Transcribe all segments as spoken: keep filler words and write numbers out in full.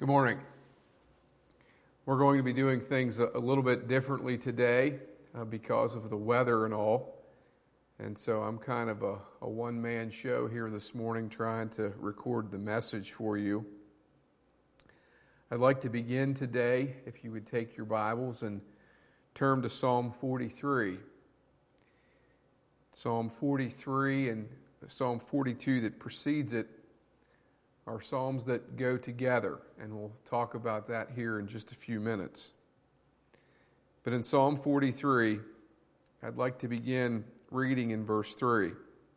Good morning. We're going to be doing things a, a little bit differently today uh, because of the weather and all. And so I'm kind of a, a one-man show here this morning trying to record the message for you. I'd like to begin today, if you would take your Bibles and turn to Psalm forty-three. Psalm forty-three and Psalm forty-two that precedes it are psalms that go together, and we'll talk about that here in just a few minutes. But in Psalm forty-three, I'd like to begin reading in verse three.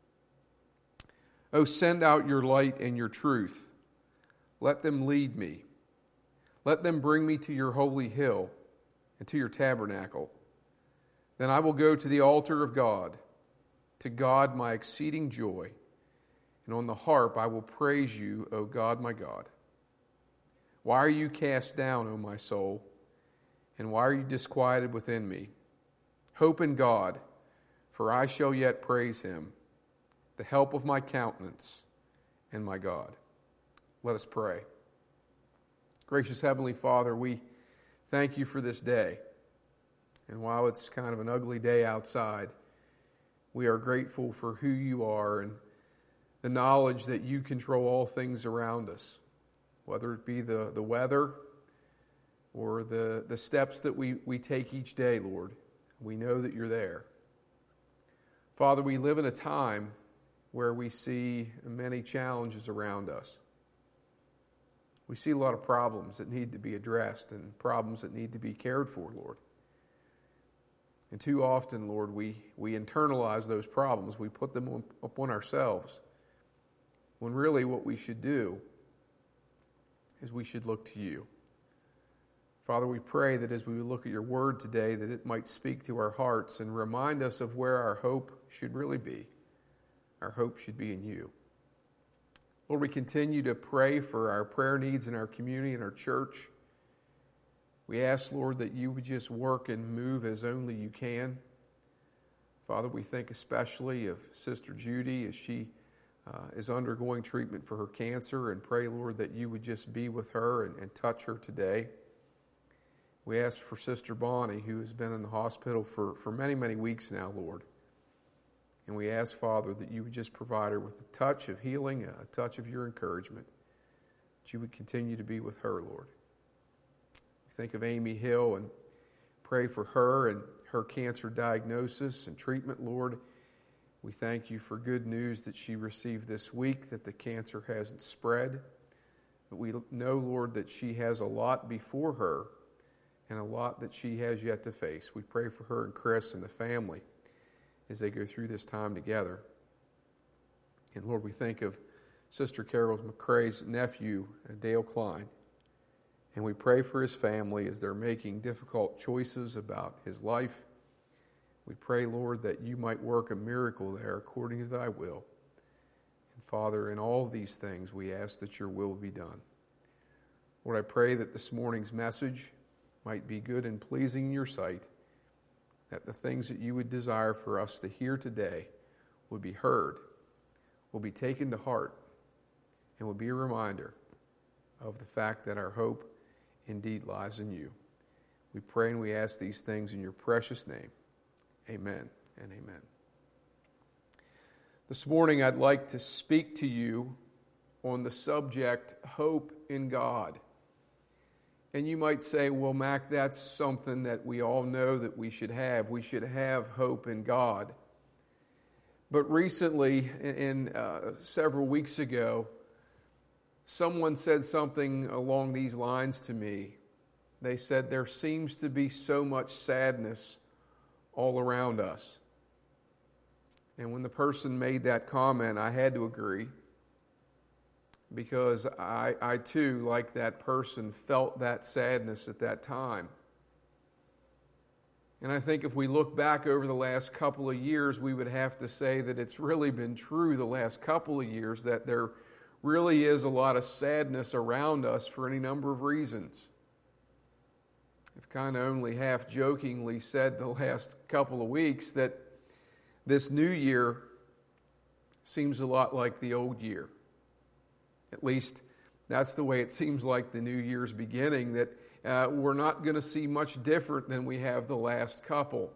"Oh, send out your light and your truth. Let them lead me. Let them bring me to your holy hill and to your tabernacle. Then I will go to the altar of God, to God my exceeding joy. And on the harp I will praise you, O God my God. Why are you cast down, O my soul? And why are you disquieted within me? Hope in God, for I shall yet praise him, the help of my countenance and my God." Let us pray. Gracious Heavenly Father, we thank you for this day. And while it's kind of an ugly day outside, we are grateful for who you are and the knowledge that you control all things around us, whether it be the, the weather or the, the steps that we, we take each day, Lord. We know that you're there. Father, we live in a time where we see many challenges around us. We see a lot of problems that need to be addressed and problems that need to be cared for, Lord. And too often, Lord, we, we internalize those problems. We put them on, upon ourselves. When really what we should do is we should look to you. Father, we pray that as we look at your word today, that it might speak to our hearts and remind us of where our hope should really be. Our hope should be in you. Lord, we continue to pray for our prayer needs in our community and our church. We ask, Lord, that you would just work and move as only you can. Father, we think especially of Sister Judy as she Uh, is undergoing treatment for her cancer, and pray, Lord, that you would just be with her and, and touch her today. We ask for Sister Bonnie, who has been in the hospital for, for many, many weeks now, Lord. And we ask, Father, that you would just provide her with a touch of healing, a touch of your encouragement, that you would continue to be with her, Lord. We think of Amy Hill and pray for her and her cancer diagnosis and treatment, Lord. We thank you for good news that she received this week, that the cancer hasn't spread. But we know, Lord, that she has a lot before her and a lot that she has yet to face. We pray for her and Chris and the family as they go through this time together. And Lord, we think of Sister Carol McCrae's nephew, Dale Klein. And we pray for his family as they're making difficult choices about his life. We pray, Lord, that you might work a miracle there according to thy will. And Father, in all these things, we ask that your will be done. Lord, I pray that this morning's message might be good and pleasing in your sight, that the things that you would desire for us to hear today would be heard, will be taken to heart, and will be a reminder of the fact that our hope indeed lies in you. We pray and we ask these things in your precious name. Amen and amen. This morning I'd like to speak to you on the subject, hope in God. And you might say, well, Mac, that's something that we all know that we should have. We should have hope in God. But recently, in uh, several weeks ago, someone said something along these lines to me. They said, there seems to be so much sadness all around us. And when the person made that comment, I had to agree, because I, I too, like that person, felt that sadness at that time. And I think if we look back over the last couple of years, we would have to say that it's really been true the last couple of years, that there really is a lot of sadness around us for any number of reasons. I've kind of only half jokingly said the last couple of weeks that this new year seems a lot like the old year. At least that's the way it seems like the new year's beginning, that uh, we're not going to see much different than we have the last couple.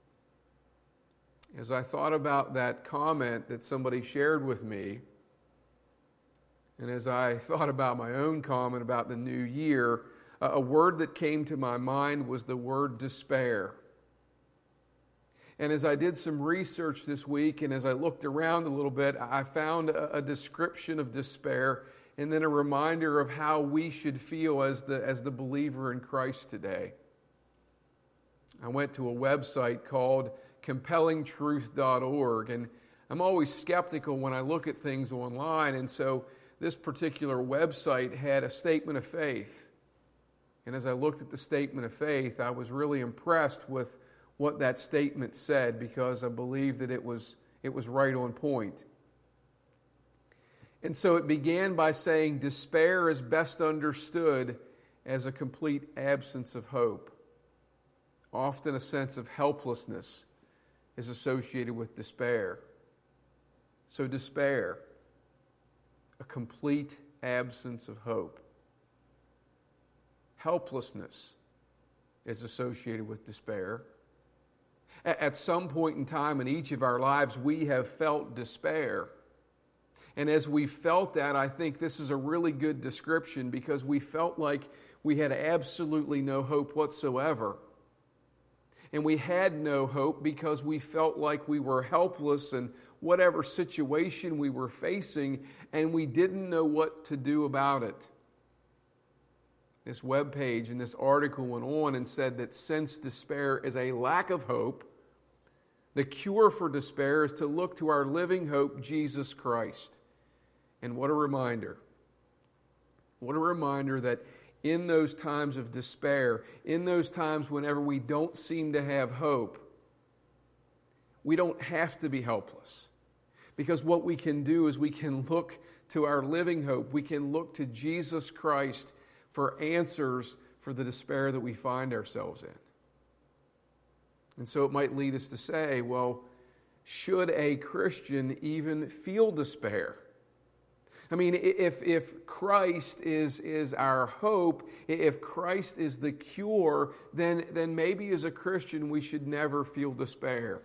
As I thought about that comment that somebody shared with me, and as I thought about my own comment about the new year, uh, a word that came to my mind was the word despair. And as I did some research this week, and as I looked around a little bit, I found a, a description of despair, and then a reminder of how we should feel as the, as the believer in Christ today. I went to a website called compelling truth dot org, and I'm always skeptical when I look at things online, and so this particular website had a statement of faith. And as I looked at the statement of faith, I was really impressed with what that statement said, because I believe that it was it was right on point. And so it began by saying, despair is best understood as a complete absence of hope. Often a sense of helplessness is associated with despair. So despair, a complete absence of hope. Helplessness is associated with despair. At some point in time in each of our lives, we have felt despair. And as we felt that, I think this is a really good description, because we felt like we had absolutely no hope whatsoever. And we had no hope because we felt like we were helpless in whatever situation we were facing, and we didn't know what to do about it. This webpage and this article went on and said that since despair is a lack of hope, the cure for despair is to look to our living hope, Jesus Christ. And what a reminder. What a reminder that in those times of despair, in those times whenever we don't seem to have hope, we don't have to be helpless. Because what we can do is we can look to our living hope. We can look to Jesus Christ for answers for the despair that we find ourselves in. And so it might lead us to say, well, should a Christian even feel despair? I mean, if, if Christ is, is our hope, if Christ is the cure, then, then maybe as a Christian we should never feel despair.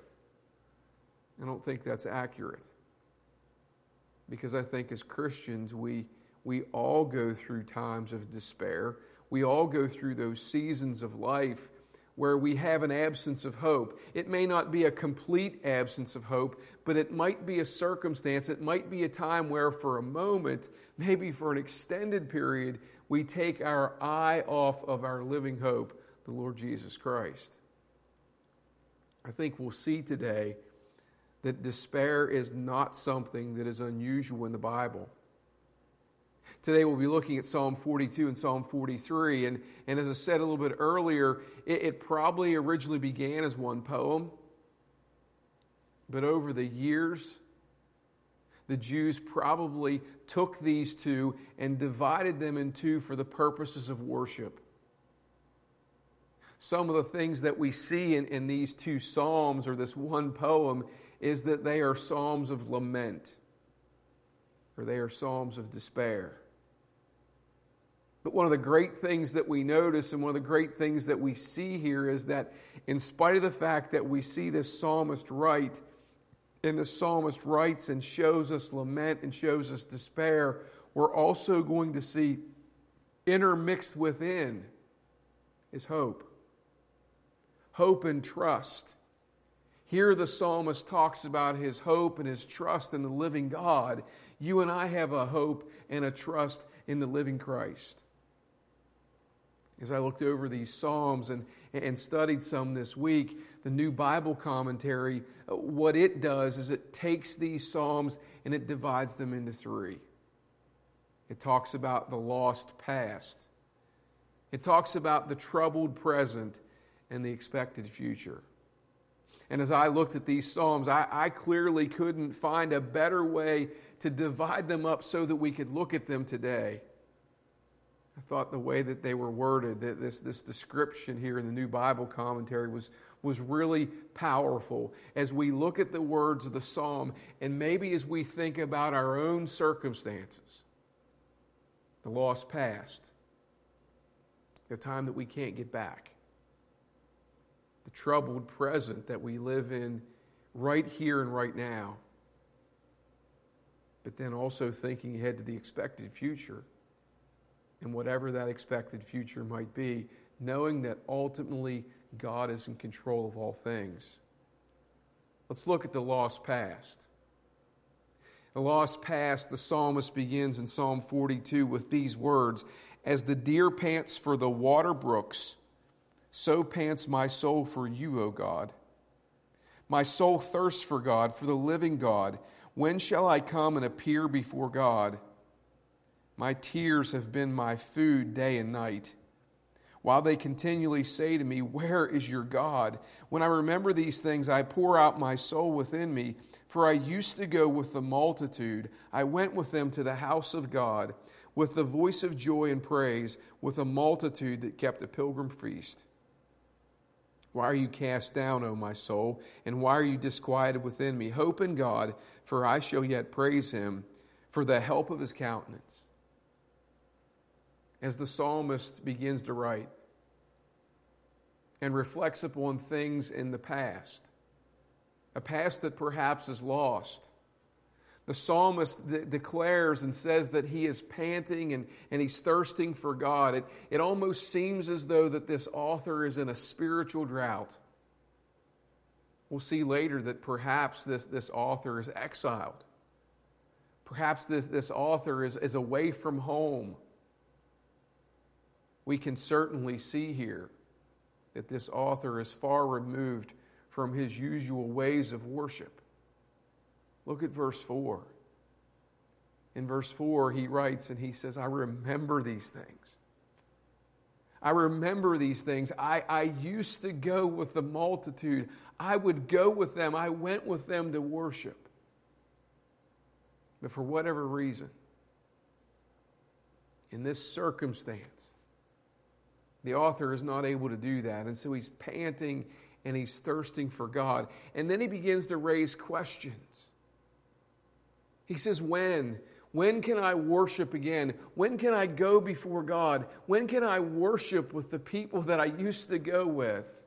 I don't think that's accurate. Because I think as Christians we, we all go through times of despair. We all go through those seasons of life where we have an absence of hope. It may not be a complete absence of hope, but it might be a circumstance. It might be a time where for a moment, maybe for an extended period, we take our eye off of our living hope, the Lord Jesus Christ. I think we'll see today that despair is not something that is unusual in the Bible. Today we'll be looking at Psalm forty-two and Psalm forty-three, and, and as I said a little bit earlier, it, it probably originally began as one poem, but over the years, the Jews probably took these two and divided them in two for the purposes of worship. Some of the things that we see in, in these two psalms, or this one poem, is that they are psalms of lament, or they are psalms of despair. But one of the great things that we notice, and one of the great things that we see here, is that in spite of the fact that we see this psalmist write, and the psalmist writes and shows us lament and shows us despair, we're also going to see intermixed within is hope. Hope and trust. Here the psalmist talks about his hope and his trust in the living God. You and I have a hope and a trust in the living Christ. As I looked over these Psalms and, and studied some this week, the New Bible Commentary, what it does is it takes these Psalms and it divides them into three. It talks about the lost past. It talks about the troubled present and the expected future. And as I looked at these Psalms, I, I clearly couldn't find a better way to divide them up so that we could look at them today. I thought the way that they were worded, that this, this description here in the New Bible Commentary was, was really powerful as we look at the words of the Psalm, and maybe as we think about our own circumstances. the lost past, the time that we can't get back, the troubled present that we live in right here and right now, but then also thinking ahead to the expected future, and whatever that expected future might be, knowing that ultimately God is in control of all things. Let's look at the lost past. The lost past, the psalmist begins in Psalm forty-two with these words, "As the deer pants for the water brooks, so pants my soul for you, O God. My soul thirsts for God, for the living God. When shall I come and appear before God? My tears have been my food day and night, while they continually say to me, 'Where is your God?' When I remember these things, I pour out my soul within me, for I used to go with the multitude. I went with them to the house of God, with the voice of joy and praise, with a multitude that kept a pilgrim feast. Why are you cast down, O my soul? And why are you disquieted within me? Hope in God, for I shall yet praise him for the help of his countenance." As the psalmist begins to write and reflects upon things in the past, a past that perhaps is lost, the psalmist de- declares and says that he is panting and, and he's thirsting for God. It, it almost seems as though that this author is in a spiritual drought. We'll see later that perhaps this, this author is exiled. Perhaps this, this author is, is away from home. We can certainly see here that this author is far removed from his usual ways of worship. Look at verse four. In verse four, he writes and he says, "I remember these things. I remember these things. I, I used to go with the multitude. I would go with them. I went with them to worship. But for whatever reason, in this circumstance, the author is not able to do that. And so he's panting and he's thirsting for God. And then he begins to raise questions. He says, when? When can I worship again? When can I go before God? When can I worship with the people that I used to go with?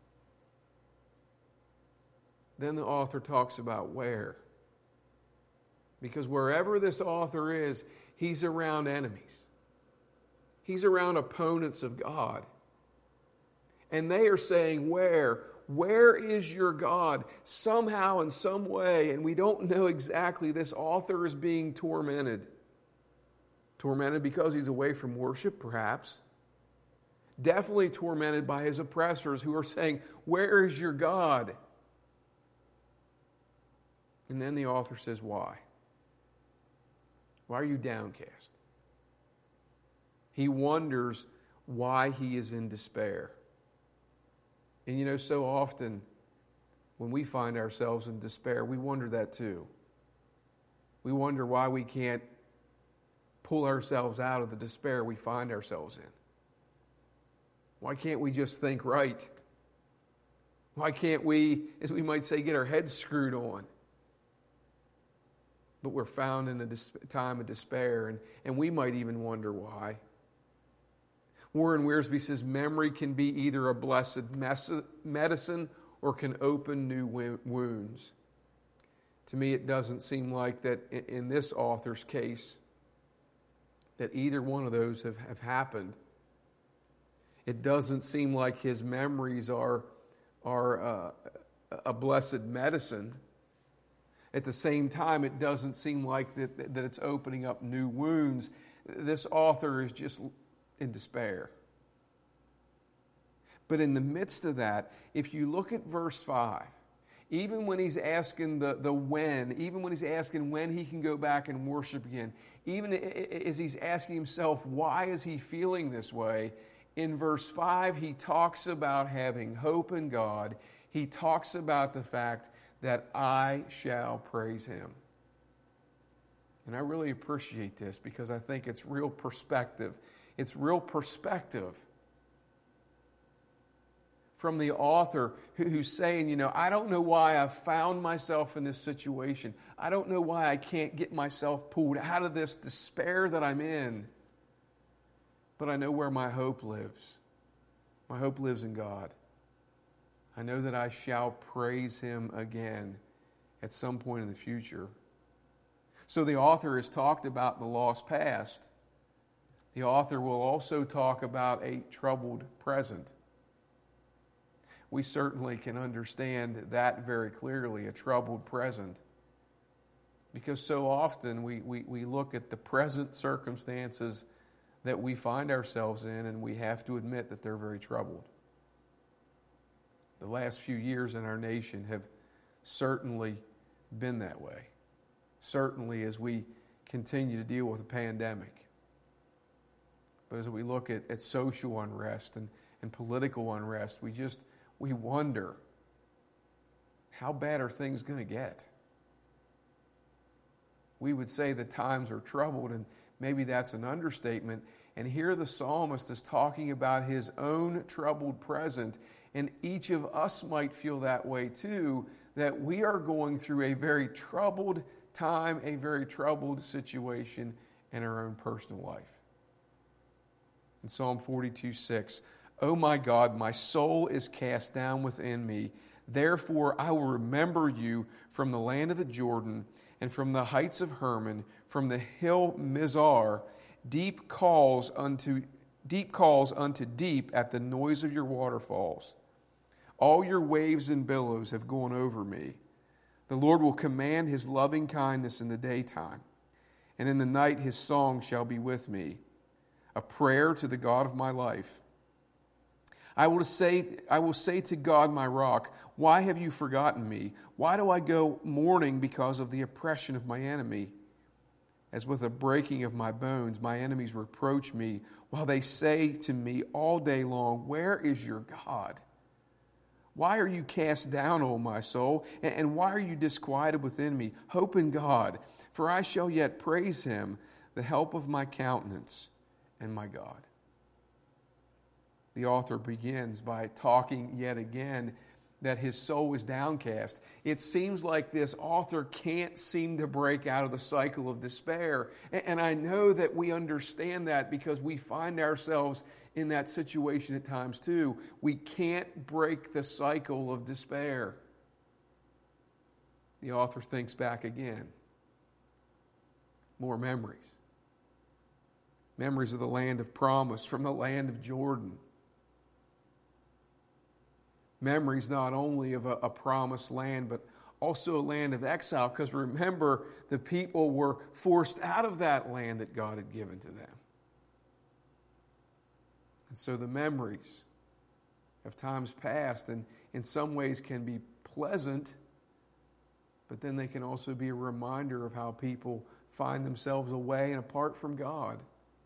Then the author talks about where. Because wherever this author is, he's around enemies. He's around opponents of God. And they are saying, where? Where is your God? Somehow, in some way, and we don't know exactly, this author is being tormented. Tormented because he's away from worship, perhaps. Definitely tormented by his oppressors who are saying, where is your God? And then the author says, why? Why are you downcast? He wonders why he is in despair. And you know, so often when we find ourselves in despair, we wonder that too. We wonder why we can't pull ourselves out of the despair we find ourselves in. Why can't we just think right? Why can't we, as we might say, get our heads screwed on? But we're found in a dis- time of despair, and, and we might even wonder why. Warren Wiersbe says memory can be either a blessed medicine or can open new wounds. To me, it doesn't seem like that in this author's case that either one of those have, have happened. It doesn't seem like his memories are, are uh, a blessed medicine. At the same time, it doesn't seem like that, that it's opening up new wounds. This author is just in despair. But in the midst of that, if you look at verse five, even when he's asking the, the when, even when he's asking when he can go back and worship again, even as he's asking himself, why is he feeling this way? In verse five, he talks about having hope in God. He talks about the fact that I shall praise him. And I really appreciate this because I think it's real perspective. It's real perspective from the author who's saying, you know, I don't know why I've found myself in this situation. I don't know why I can't get myself pulled out of this despair that I'm in. but I know where my hope lives. My hope lives in God. I know that I shall praise Him again at some point in the future. So the author has talked about the lost past. The author will also talk about a troubled present. We certainly can understand that very clearly, a troubled present. Because so often we, we, we look at the present circumstances that we find ourselves in, and we have to admit that they're very troubled. The last few years in our nation have certainly been that way. Certainly as we continue to deal with the pandemic. But as we look at, at social unrest and, and political unrest, we just, we wonder, how bad are things going to get? We would say the times are troubled, and maybe that's an understatement. And here the psalmist is talking about his own troubled present, and each of us might feel that way too, that we are going through a very troubled time, a very troubled situation in our own personal life. In Psalm forty-two six, "O my God, my soul is cast down within me. Therefore I will remember you from the land of the Jordan and from the heights of Hermon, from the hill Mizar. Deep calls unto deep calls unto deep at the noise of your waterfalls. All your waves and billows have gone over me. The Lord will command His loving kindness in the daytime, and in the night His song shall be with me, a prayer to the God of my life. I will say, I will say to God, my rock, why have you forgotten me? Why do I go mourning because of the oppression of my enemy? As with a breaking of my bones, my enemies reproach me, while they say to me all day long, where is your God? Why are you cast down, O my soul? And why are you disquieted within me? Hope in God, for I shall yet praise Him, the help of my countenance and my God." The author begins by talking yet again that his soul is downcast. It seems like this author can't seem to break out of the cycle of despair. And I know that we understand that because we find ourselves in that situation at times too. We can't break the cycle of despair. The author thinks back again. More memories. Memories of the land of promise, from the land of Jordan. Memories not only of a, a promised land, but also a land of exile. Because remember, the people were forced out of that land that God had given to them. And so the memories of times past, and in some ways can be pleasant, but then they can also be a reminder of how people find themselves away and apart from God.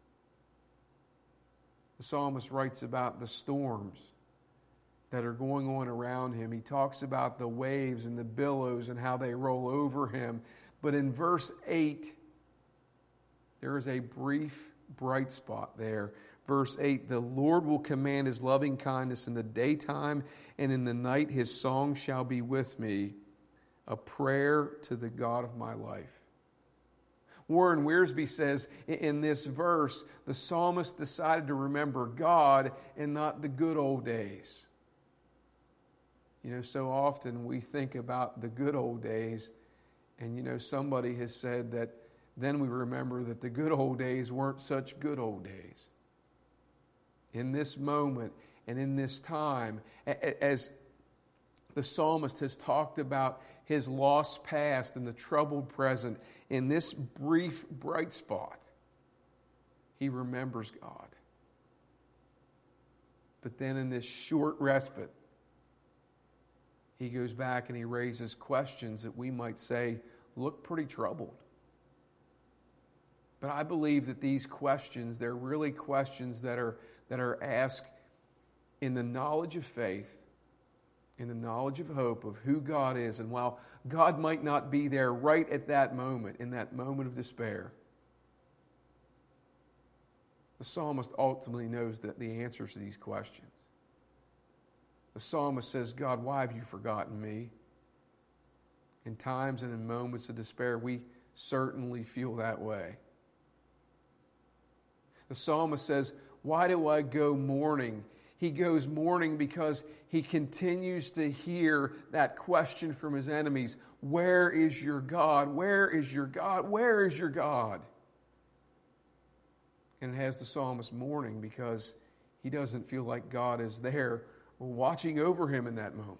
The psalmist writes about the storms that are going on around him. He talks about the waves and the billows and how they roll over him. But in verse eight, there is a brief bright spot there. Verse eight, "The Lord will command His loving kindness in the daytime, and in the night His song shall be with me, a prayer to the God of my life." Warren Wiersbe says in this verse, the psalmist decided to remember God and not the good old days. You know, so often we think about the good old days, and you know, somebody has said that then we remember that the good old days weren't such good old days. In this moment and in this time, as the psalmist has talked about his lost past and the troubled present, in this brief bright spot, he remembers God. But then in this short respite, he goes back and he raises questions that we might say look pretty troubled. But I believe that these questions, they're really questions that are, that are asked in the knowledge of faith, in the knowledge of hope of who God is. And while God might not be there right at that moment, in that moment of despair, the psalmist ultimately knows that the answers to these questions. The psalmist says, God, why have you forgotten me? In times and in moments of despair, we certainly feel that way. The psalmist says, Why do I go mourning? He goes mourning because he continues to hear that question from his enemies. Where is your God? Where is your God? Where is your God? And it has the psalmist mourning because he doesn't feel like God is there watching over him in that moment.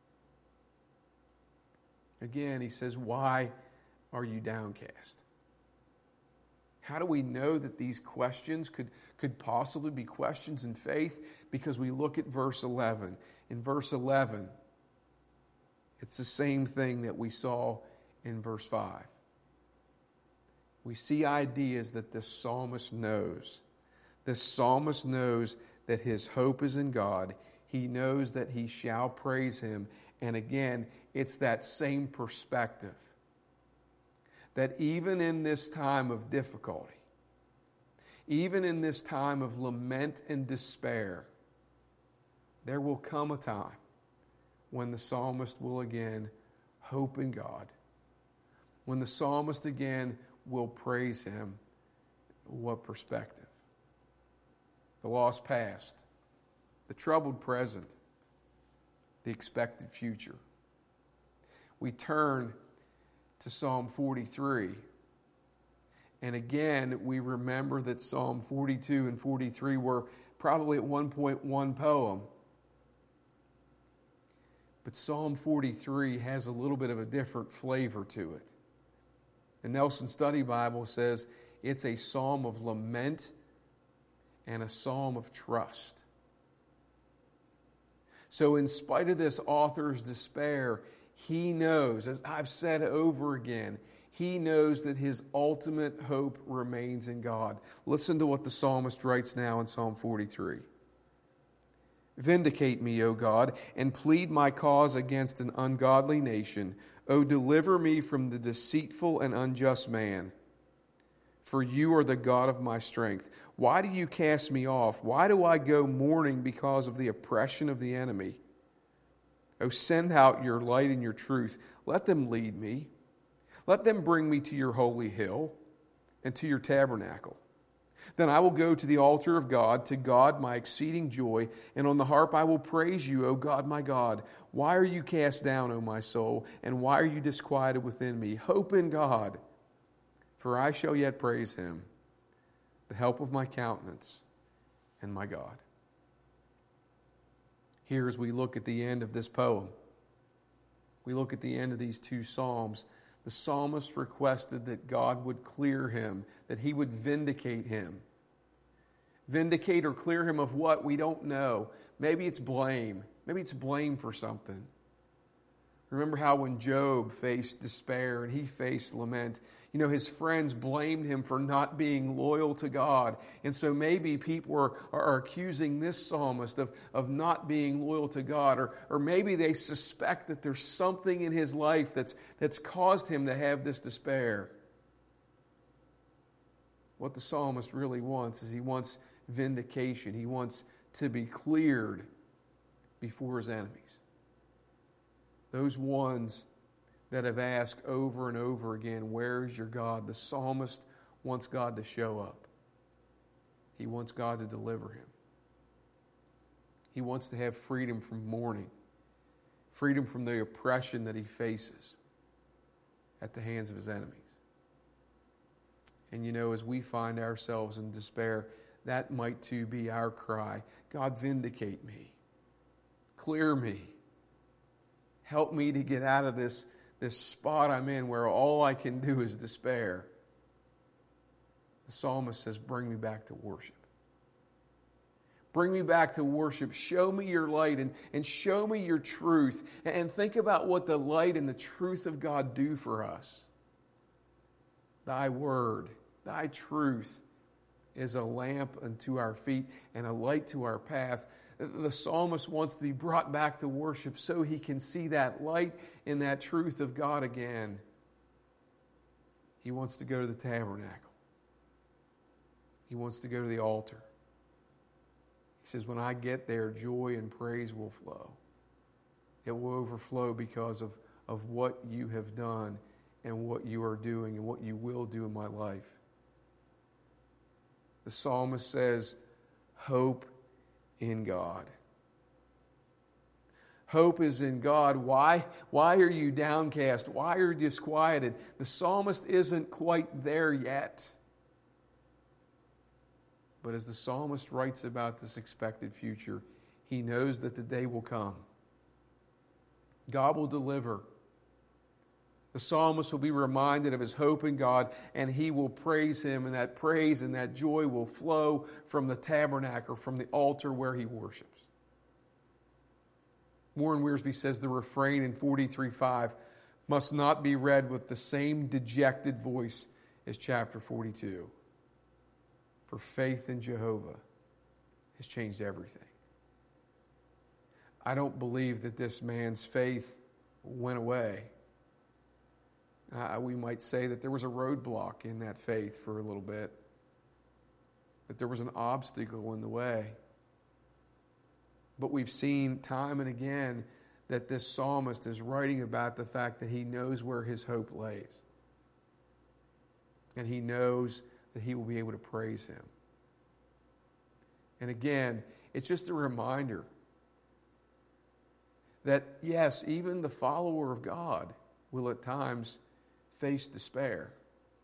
Again, he says, why are you downcast? How do we know that these questions could, could possibly be questions in faith? Because we look at verse eleven. In verse eleven, it's the same thing that we saw in verse five. We see ideas that this psalmist knows. This psalmist knows that his hope is in God. He knows that he shall praise him. And again, it's that same perspective. That even in this time of difficulty, even in this time of lament and despair, there will come a time when the psalmist will again hope in God. When the psalmist again will praise him. What perspective? The lost past, the troubled present, the expected future. We turn to Psalm forty-three. And again, we remember that Psalm forty-two and forty-three were probably at one point one poem. But Psalm forty-three has a little bit of a different flavor to it. The Nelson Study Bible says it's a psalm of lament and a psalm of trust. So in spite of this author's despair, he knows, as I've said over again, he knows that his ultimate hope remains in God. Listen to what the psalmist writes now in Psalm forty-three. Vindicate me, O God, and plead my cause against an ungodly nation. O deliver me from the deceitful and unjust man. For you are the God of my strength. Why do you cast me off? Why do I go mourning because of the oppression of the enemy? O send out your light and your truth. Let them lead me. Let them bring me to your holy hill and to your tabernacle. Then I will go to the altar of God, to God my exceeding joy, and on the harp I will praise you, O God my God. Why are you cast down, O my soul, and why are you disquieted within me? Hope in God, for I shall yet praise him, the help of my countenance and my God. Here, as we look at the end of this poem, we look at the end of these two psalms, the psalmist requested that God would clear him, that he would vindicate him. Vindicate or clear him of what? We don't know. Maybe it's blame. Maybe it's blame for something. Remember how when Job faced despair and he faced lament, you know, his friends blamed him for not being loyal to God. And so maybe people are, are accusing this psalmist of, of not being loyal to God. Or, or maybe they suspect that there's something in his life that's, that's caused him to have this despair. What the psalmist really wants is he wants vindication. He wants to be cleared before his enemies. Those ones that have asked over and over again, where is your God? The psalmist wants God to show up. He wants God to deliver him. He wants to have freedom from mourning, freedom from the oppression that he faces at the hands of his enemies. And you know, as we find ourselves in despair, that might too be our cry. God, vindicate me. Clear me. Help me to get out of this, this spot I'm in where all I can do is despair. The psalmist says, bring me back to worship. Bring me back to worship. Show me your light and, and show me your truth. And think about what the light and the truth of God do for us. Thy word, thy truth is a lamp unto our feet and a light to our path. The psalmist wants to be brought back to worship so he can see that light and that truth of God again. He wants to go to the tabernacle. He wants to go to the altar. He says, when I get there, joy and praise will flow. It will overflow because of, of what you have done and what you are doing and what you will do in my life. The psalmist says, hope in God. Hope is in God. Why? Why are you downcast? Why are you disquieted? The psalmist isn't quite there yet. But as the psalmist writes about this expected future, he knows that the day will come. God will deliver. The psalmist will be reminded of his hope in God, and he will praise him, and that praise and that joy will flow from the tabernacle, from the altar where he worships. Warren Wiersbe says the refrain in forty-three five must not be read with the same dejected voice as chapter forty-two. For faith in Jehovah has changed everything. I don't believe that this man's faith went away. Uh, we might say that there was a roadblock in that faith for a little bit, that there was an obstacle in the way. But we've seen time and again that this psalmist is writing about the fact that he knows where his hope lays. And he knows that he will be able to praise him. And again, it's just a reminder that, yes, even the follower of God will at times face despair.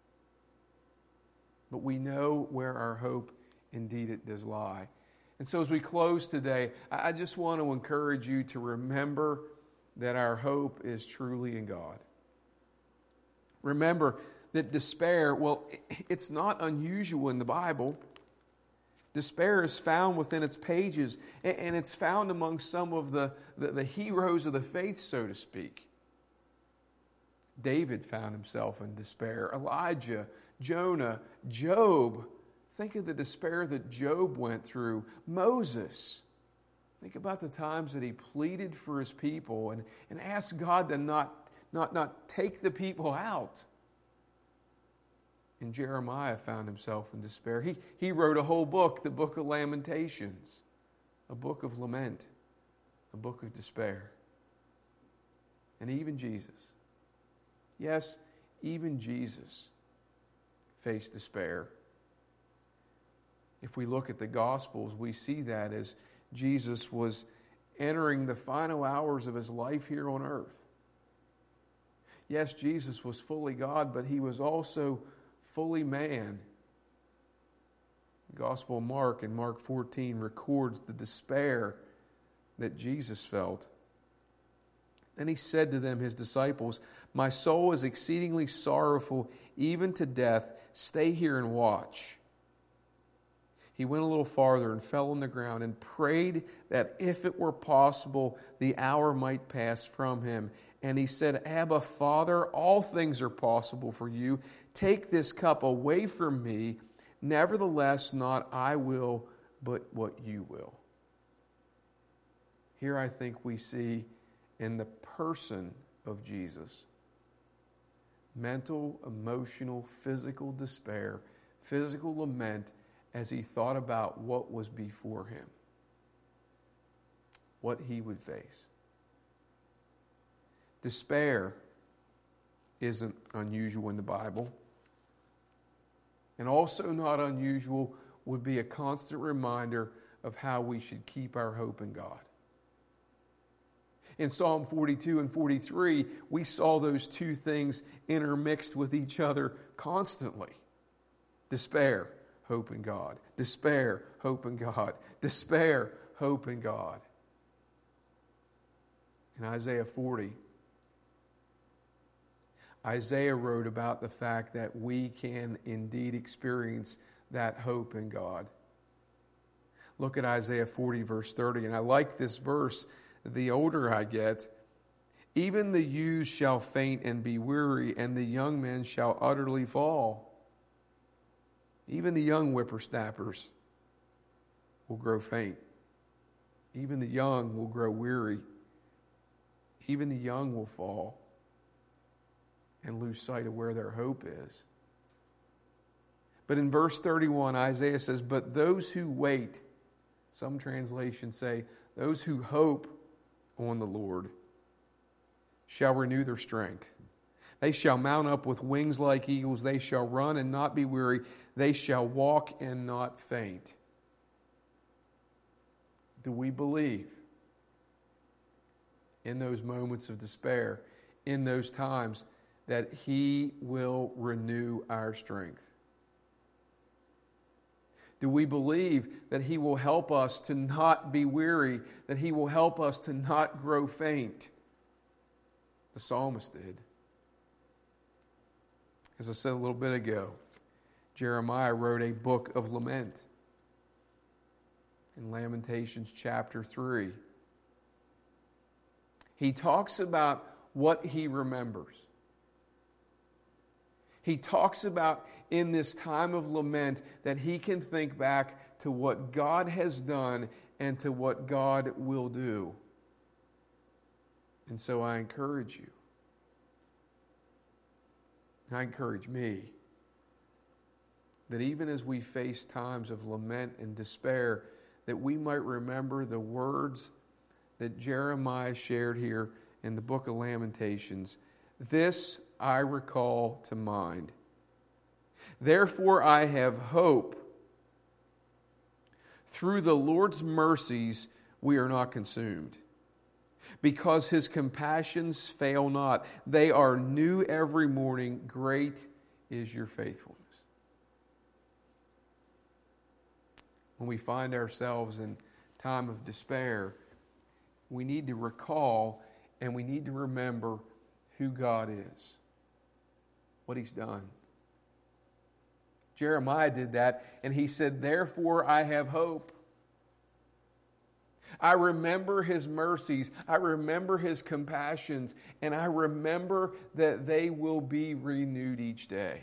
But we know where our hope indeed it does lie. And so as we close today, I just want to encourage you to remember that our hope is truly in God. Remember that despair, well, it's not unusual in the Bible. Despair is found within its pages, and it's found among some of the, the, the heroes of the faith, so to speak. David found himself in despair. Elijah, Jonah, Job. Think of the despair that Job went through. Moses. Think about the times that he pleaded for his people and, and asked God to not, not, not take the people out. And Jeremiah found himself in despair. He, he wrote a whole book, the book of Lamentations, a book of lament, a book of despair. And even Jesus, yes, even Jesus faced despair. If we look at the Gospels, we see that as Jesus was entering the final hours of his life here on earth. Yes, Jesus was fully God, but he was also fully man. The Gospel of Mark in Mark fourteen records the despair that Jesus felt. Then he said to them, his disciples, "My soul is exceedingly sorrowful, even to death. Stay here and watch." He went a little farther and fell on the ground and prayed that if it were possible, the hour might pass from him. And he said, "Abba, Father, all things are possible for you. Take this cup away from me. Nevertheless, not I will, but what you will." Here I think we see in the person of Jesus mental, emotional, physical despair, physical lament as he thought about what was before him, what he would face. Despair isn't unusual in the Bible. And also not unusual would be a constant reminder of how we should keep our hope in God. In Psalm forty-two and forty-three, we saw those two things intermixed with each other constantly. Despair, hope in God. Despair, hope in God. Despair, hope in God. In Isaiah forty, Isaiah wrote about the fact that we can indeed experience that hope in God. Look at Isaiah forty, verse thirty, and I like this verse the older I get. "Even the youths shall faint and be weary, and the young men shall utterly fall." Even the young whippersnappers will grow faint. Even the young will grow weary. Even the young will fall and lose sight of where their hope is. But in verse thirty-one, Isaiah says, "But those who wait," some translations say, "those who hope on the Lord, shall renew their strength. They shall mount up with wings like eagles. They shall run and not be weary. They shall walk and not faint." Do we believe in those moments of despair, in those times, that He will renew our strength? Do we believe that He will help us to not be weary, that He will help us to not grow faint? The psalmist did. As I said a little bit ago, Jeremiah wrote a book of lament. In Lamentations chapter three, he talks about what he remembers. He talks about in this time of lament that he can think back to what God has done and to what God will do. And so I encourage you. I encourage me that even as we face times of lament and despair, that we might remember the words that Jeremiah shared here in the book of Lamentations. This I recall to mind. Therefore I have hope. Through the Lord's mercies we are not consumed, because His compassions fail not. They are new every morning. Great is your faithfulness. When we find ourselves in time of despair, we need to recall and we need to remember who God is, what He's done. Jeremiah did that, and he said, therefore I have hope. I remember His mercies, I remember His compassions, and I remember that they will be renewed each day.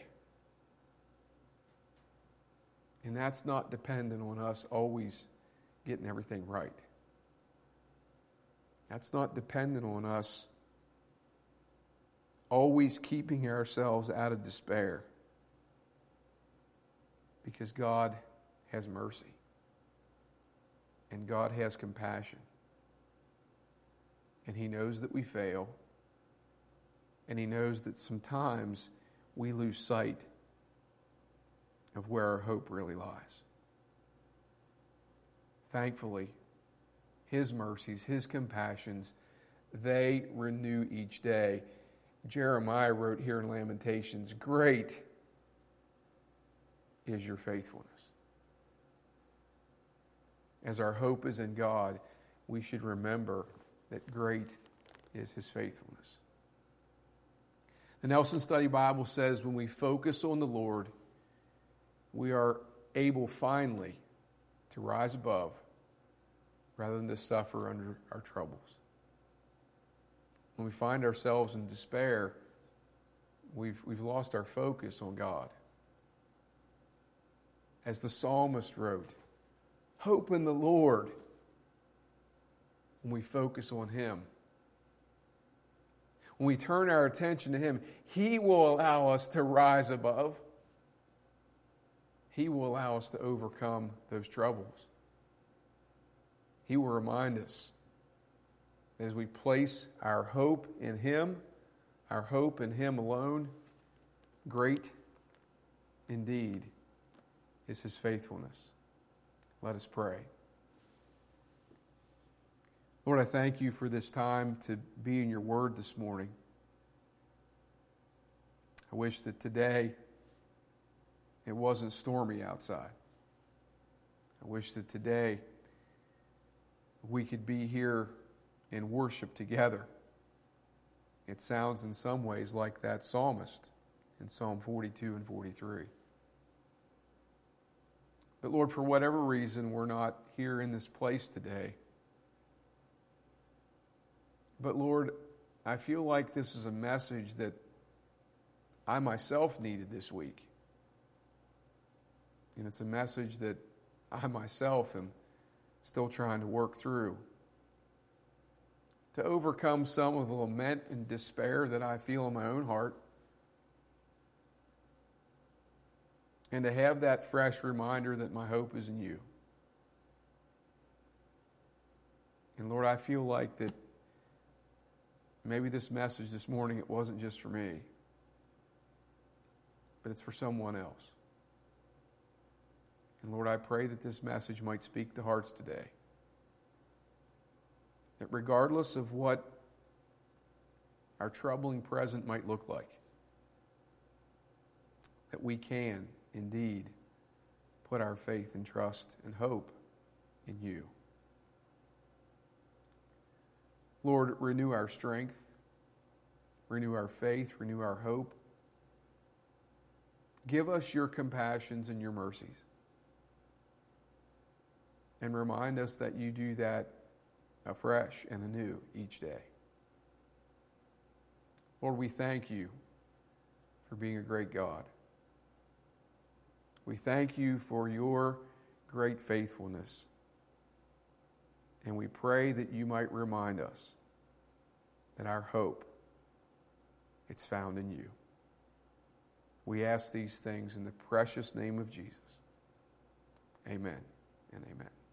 And that's not dependent on us always getting everything right. That's not dependent on us always keeping ourselves out of despair. Because God has mercy. And God has compassion. And He knows that we fail. And He knows that sometimes we lose sight of where our hope really lies. Thankfully, His mercies, His compassions, they renew each day. Jeremiah wrote here in Lamentations, great is your faithfulness. As our hope is in God, we should remember that great is His faithfulness. The Nelson Study Bible says when we focus on the Lord, we are able finally to rise above rather than to suffer under our troubles. When we find ourselves in despair, we've, we've lost our focus on God. As the psalmist wrote, hope in the Lord. When we focus on Him, when we turn our attention to Him, He will allow us to rise above. He will allow us to overcome those troubles. He will remind us that as we place our hope in Him, our hope in Him alone, great indeed is His faithfulness. Let us pray. Lord, I thank You for this time to be in Your Word this morning. I wish that today it wasn't stormy outside. I wish that today we could be here and worship together. It sounds in some ways like that psalmist in Psalm forty-two and forty-three. But Lord, for whatever reason, we're not here in this place today. But Lord, I feel like this is a message that I myself needed this week. And it's a message that I myself am still trying to work through. To overcome some of the lament and despair that I feel in my own heart. And to have that fresh reminder that my hope is in You. And Lord, I feel like that maybe this message this morning, it wasn't just for me, but it's for someone else. And Lord, I pray that this message might speak to hearts today. that regardless of what our troubling present might look like, that we can indeed put our faith and trust and hope in you. Lord, renew our strength, renew our faith, renew our hope. Give us your compassions and your mercies. And remind us that you do that afresh and anew each day. Lord, we thank you for being a great God. We thank you for your great faithfulness. And we pray that you might remind us that our hope, it's found in you. We ask these things in the precious name of Jesus. Amen and amen.